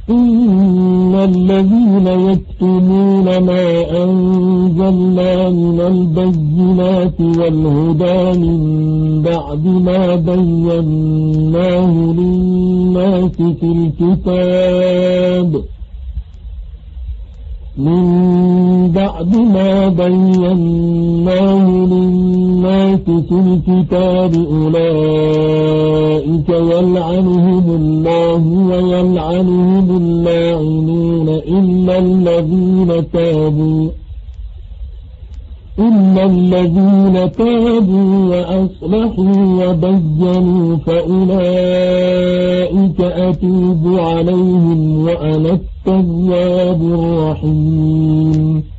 إن الذين يكتمون ما أنزلنا من البينات والهدى من بعد ما بيناه للناس في الكتاب أولئك يلعنهم الله ويلعنهم اللاعنون إلا الذين تابوا وأصلحوا وبينوا فأولئك أتوب عليهم وأنا التواب الرحيم